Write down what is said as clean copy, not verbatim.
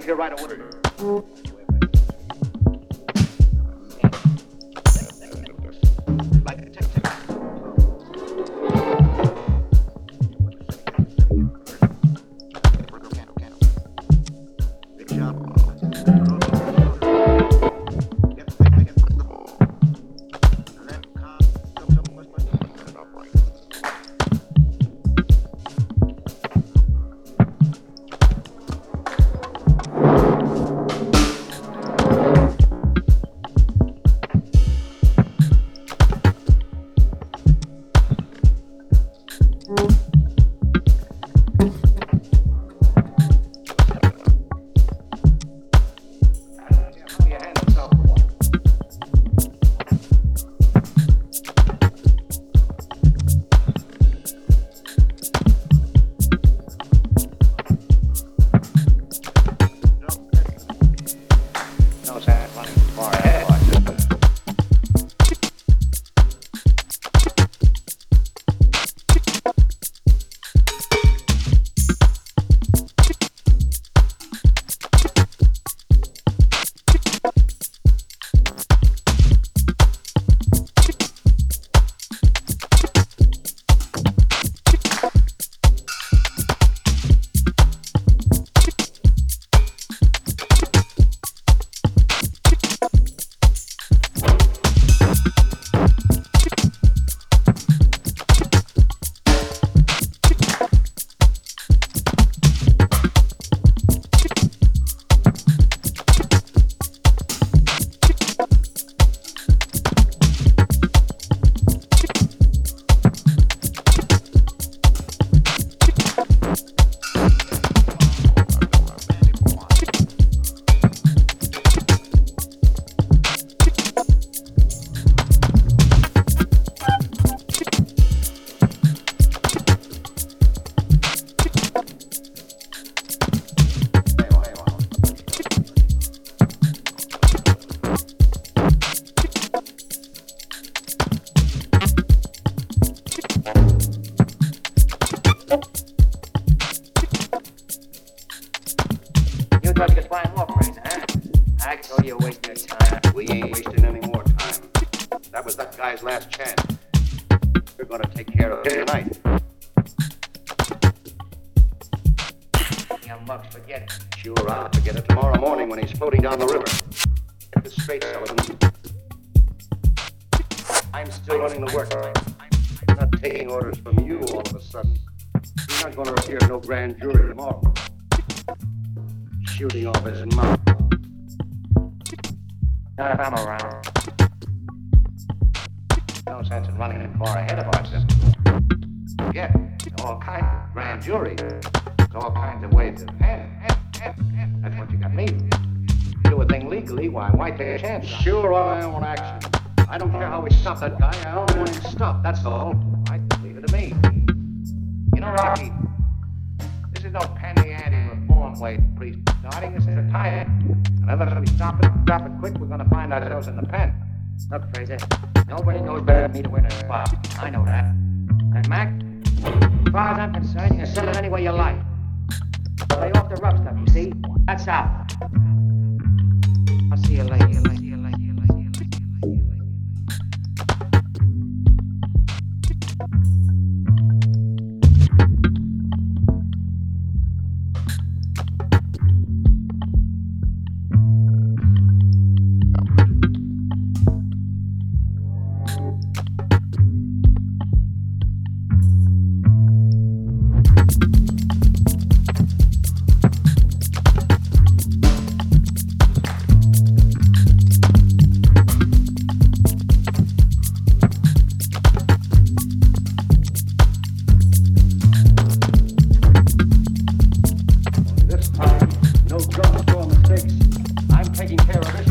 here right away. Last chance. We're going to take care of it tonight. You must forget it. Sure, I'll forget it tomorrow morning when he's floating down the river. Get this straight, Sullivan. I'm still running the work. I'm not taking orders from you all of a sudden. You're not going to appear in no grand jury tomorrow. Shooting off his mouth. Not if I'm around. No sense in running it far ahead of our system. Yeah, all kinds of grand jury. There's all kinds of ways of That's what you got me. You do a thing legally, why take a chance? Sure, I want action. I don't care how we stop that guy. I only want him stopped, that's all. I just leave it to me. You know, Rocky, this is no penny-ante reform way priest starting. This is a tie-in. And unless we stop it quick, we're going to find ourselves in the pen. Look, Fraser, nobody knows better than me to win a spot. I know that. And Mac, as far as I'm concerned, you can sell it any way you like. Lay off the rough stuff, you see? That's out. I'll see you later. No drugstore mistakes. I'm taking care of this.